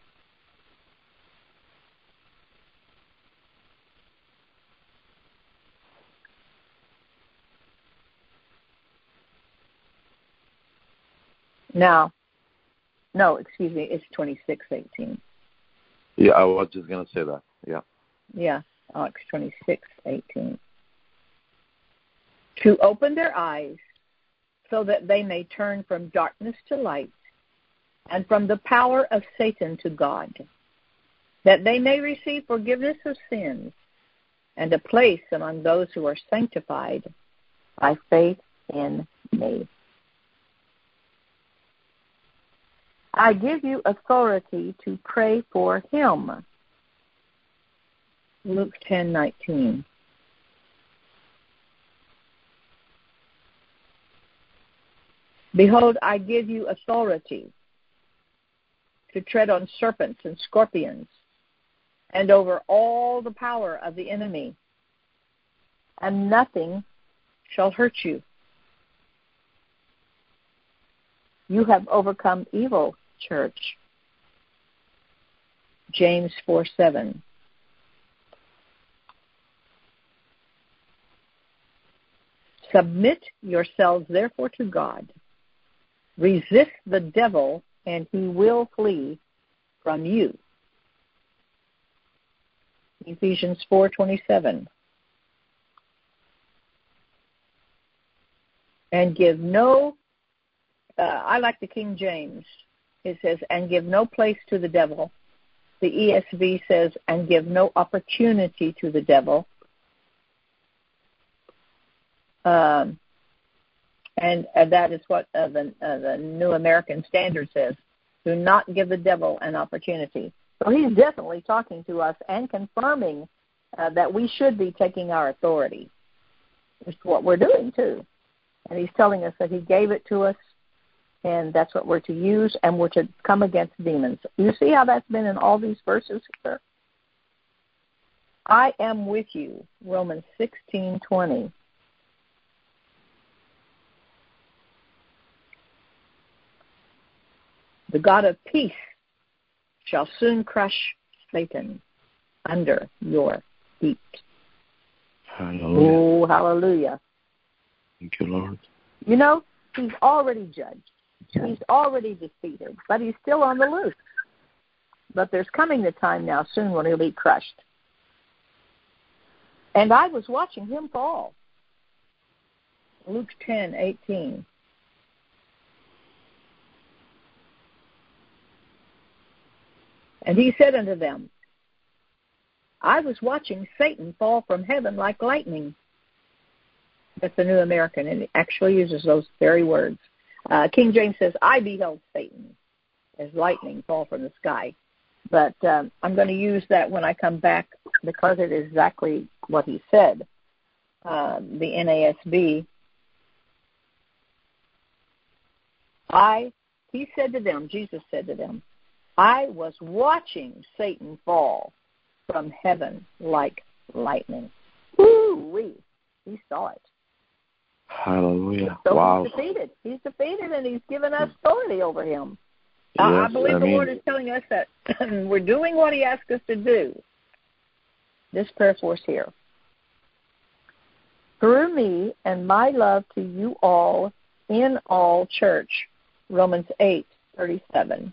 Now, no, excuse me, it's 26:18. Yeah, I was just going to say that. Yeah. Yeah, Acts 26:18. To open their eyes so that they may turn from darkness to light and from the power of Satan to God, that they may receive forgiveness of sins and a place among those who are sanctified by faith in me. I give you authority to pray for him. Luke 10:19. Behold, I give you authority to tread on serpents and scorpions and over all the power of the enemy, and nothing shall hurt you. You have overcome evil, church. James 4:7. Submit yourselves therefore to God. Resist the devil, and he will flee from you. Ephesians 4:27. And give no, I like the King James. It says, and give no place to the devil. The ESV says, and give no opportunity to the devil. And that is what the New American Standard says. Do not give the devil an opportunity. So he's definitely talking to us and confirming that we should be taking our authority. It's what we're doing, too. And he's telling us that he gave it to us, and that's what we're to use, and we're to come against demons. You see how that's been in all these verses here? I am with you, Romans 16:20. The God of peace shall soon crush Satan under your feet. Hallelujah. Oh, hallelujah. Thank you, Lord. You know, he's already judged. He's already defeated, but he's still on the loose. But there's coming the time now soon when he'll be crushed. And I was watching him fall. Luke 10:18. And he said unto them, I was watching Satan fall from heaven like lightning. That's the New American, and it actually uses those very words. King James says, I beheld Satan as lightning fall from the sky. But I'm going to use that when I come back because it is exactly what he said. The NASB. He said to them, Jesus said to them, I was watching Satan fall from heaven like lightning. Woo-wee. He saw it. Hallelujah. So wow. he's defeated. He's defeated, and he's given us authority over him. Yes, I believe the Lord is telling us that we're doing what he asked us to do. This prayer force here. Through me and my love to you all in all church. Romans 8:37.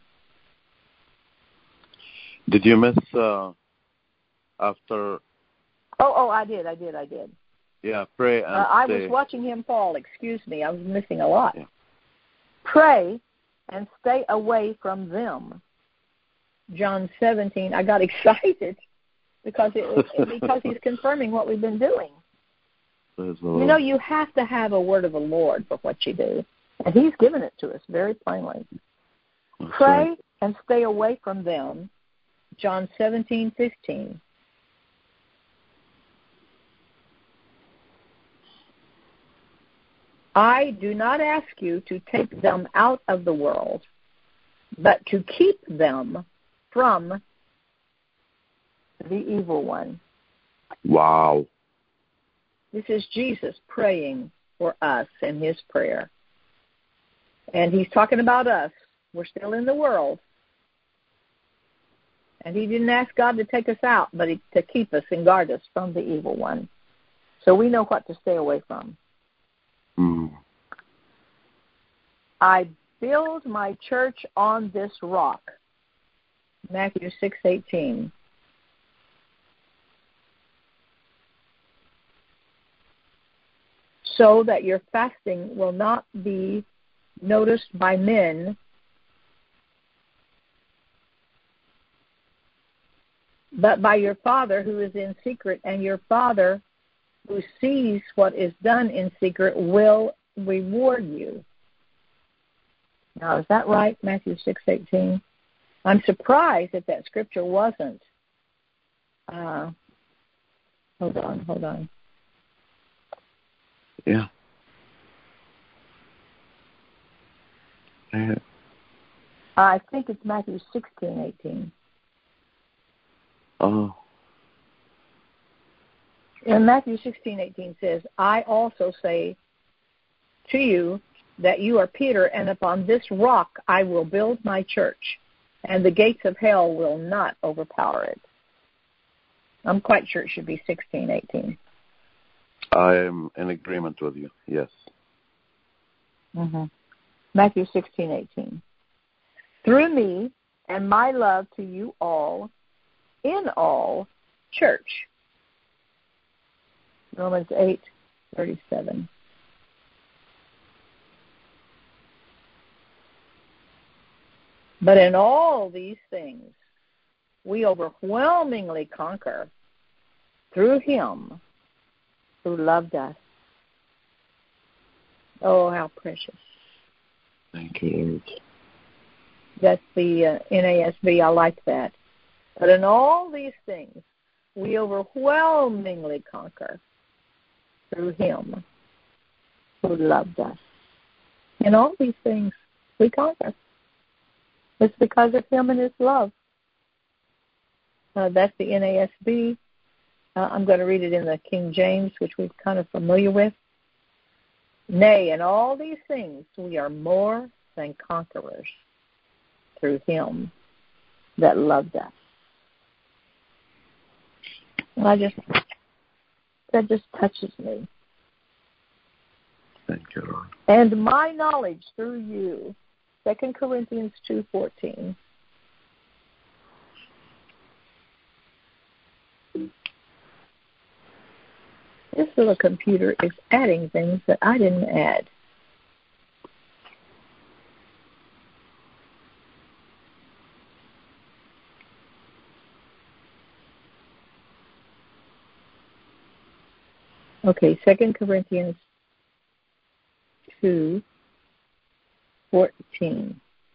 Did you miss after? Oh, I did. Yeah, pray and I stay. was watching him fall. Excuse me. I was missing a lot. Yeah. Pray and stay away from them. John 17. I got excited because because he's confirming what we've been doing. You know, you have to have a word of the Lord for what you do, and he's given it to us very plainly. That's Pray right. and stay away from them. John 17:15. I do not ask you to take them out of the world, but to keep them from the evil one. Wow. This is Jesus praying for us in his prayer. And he's talking about us. We're still in the world. And he didn't ask God to take us out, but to keep us and guard us from the evil one. So we know what to stay away from. Mm. I build my church on this rock. Matthew 6:18. So that your fasting will not be noticed by men, but by your Father who is in secret, and your Father who sees what is done in secret will reward you. Now, is that right, Matthew 6:18? I'm surprised that scripture wasn't. Hold on. Yeah. I think it's Matthew 16:18. Oh. And Matthew 16:18 says, I also say to you that you are Peter, and upon this rock I will build my church, and the gates of hell will not overpower it. I'm quite sure it should be 16:18. I am in agreement with you, yes. Mm-hmm. Matthew 16:18. Through me and my love to you all, in all, church. Romans 8:37. But in all these things, we overwhelmingly conquer through him who loved us. Oh, how precious. Thank you, Lord. That's the NASB. I like that. But in all these things, we overwhelmingly conquer through him who loved us. In all these things, we conquer. It's because of him and his love. That's the NASB. I'm going to read it in the King James, which we're kind of familiar with. Nay, in all these things, we are more than conquerors through him that loved us. And that just touches me. Thank you, Lord. And my knowledge through you, 2 Corinthians 2:14. This little computer is adding things that I didn't add. Okay, 2 Corinthians 2:14.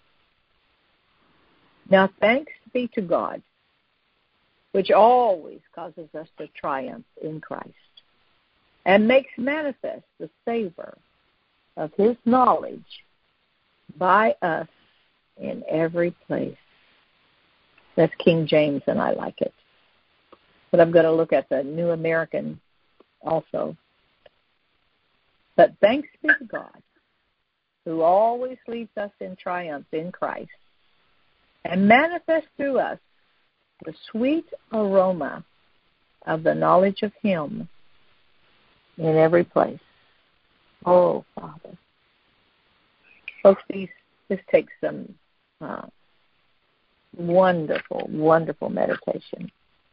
Now thanks be to God, which always causes us to triumph in Christ, and makes manifest the savor of his knowledge by us in every place. That's King James, and I like it. But I'm going to look at the New American also. But thanks be to God, who always leads us in triumph in Christ, and manifests through us the sweet aroma of the knowledge of him in every place. Oh, Father. Folks, this takes some wonderful, wonderful meditation.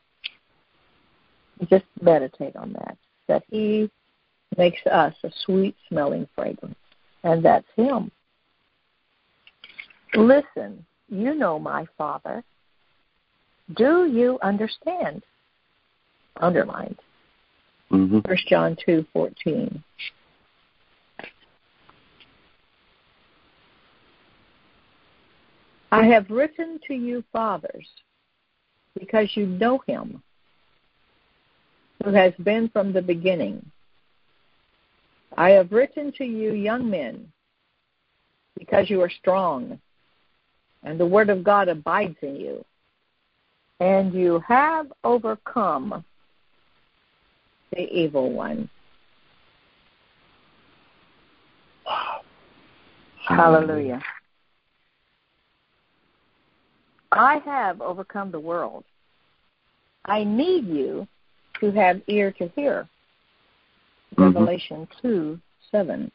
Just meditate on that he makes us a sweet-smelling fragrance, and that's him. Listen, you know my Father. Do you understand? Underlined. 1 John 2:14. I have written to you, fathers, because you know him who has been from the beginning. I have written to you, young men, because you are strong, and the word of God abides in you, and you have overcome the evil one. Hallelujah. I have overcome the world. I need you to have ear to hear. Revelation 2:7.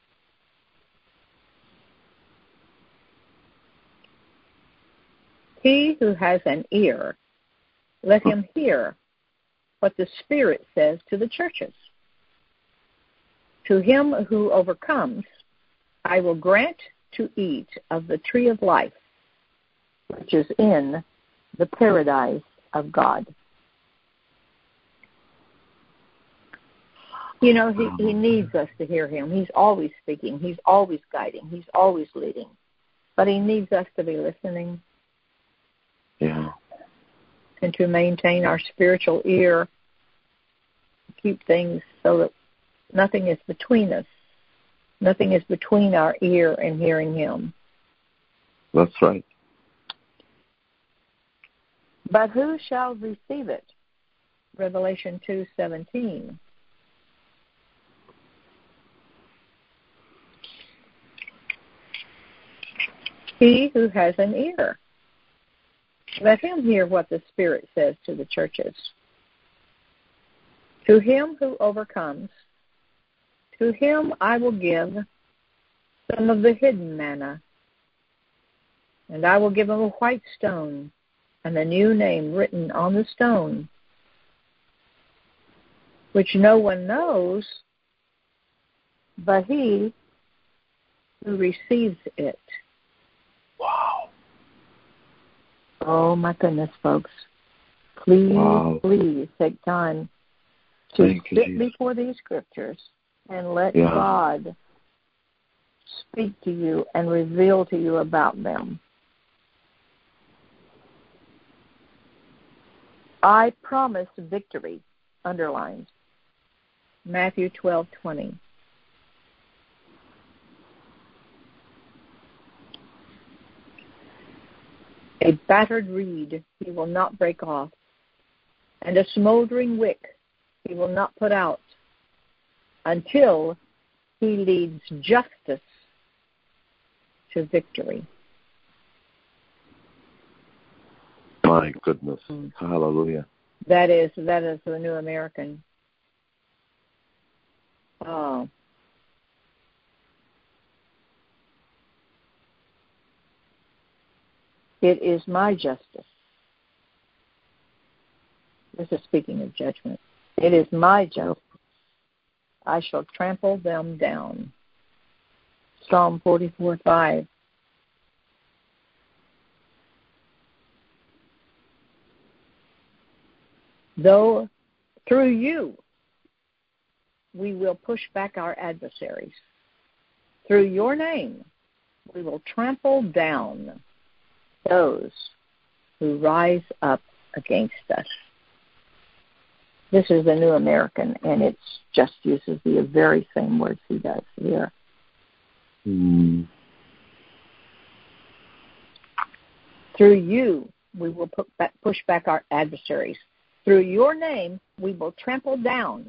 He who has an ear, let him hear what the Spirit says to the churches. To him who overcomes, I will grant to eat of the tree of life, which is in the paradise of God. You know, he needs us to hear him. He's always speaking. He's always guiding. He's always leading. But he needs us to be listening. Yeah. And to maintain our spiritual ear, keep things so that nothing is between us. Nothing is between our ear and hearing him. That's right. But who shall receive it? Revelation 2:17. He who has an ear, let him hear what the Spirit says to the churches. To him who overcomes, to him I will give some of the hidden manna, and I will give him a white stone and a new name written on the stone, which no one knows but he who receives it. Wow. Oh, my goodness, folks. Please take time to sit before these scriptures and let God speak to you and reveal to you about them. I promise victory, underlined. Matthew 12:20. A battered reed he will not break off, and a smoldering wick he will not put out, until he leads justice to victory. My goodness. Hallelujah. That is the New American. Oh. It is my justice. This is speaking of judgment. It is my justice. I shall trample them down. Psalm 44:5. Though through you we will push back our adversaries. Through your name we will trample down those who rise up against us. This is the New American, and it just uses the very same words he does here. Through you, we will push back our adversaries. Through your name, we will trample down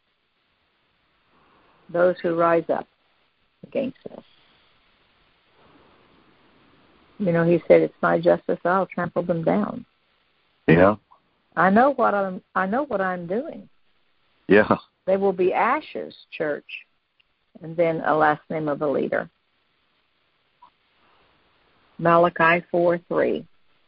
those who rise up against us. You know, he said, "It's my justice; I'll trample them down." Yeah. I know what I'm doing. Yeah. They will be ashes, church, and then a last name of a leader. Malachi 4:3.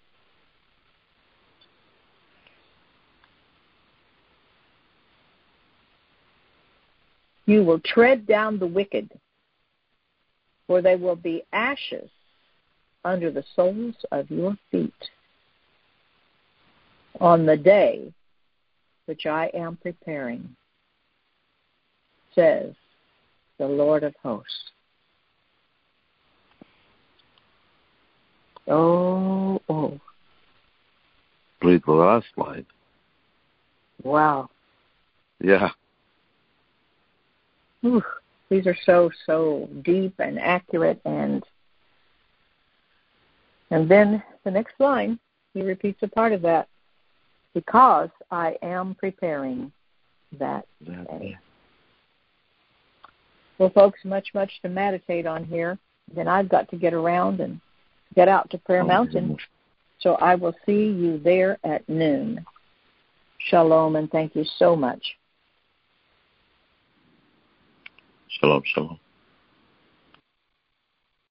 You will tread down the wicked, for they will be ashes under the soles of your feet on the day which I am preparing, says the Lord of hosts. Oh. Read the last line. Wow. Yeah. Whew. These are so deep and accurate. And then the next line, he repeats a part of that. Because I am preparing that day. Well, folks, much to meditate on here. Then I've got to get around and get out to Prayer Mountain. So I will see you there at noon. Shalom, and thank you so much. Shalom, shalom.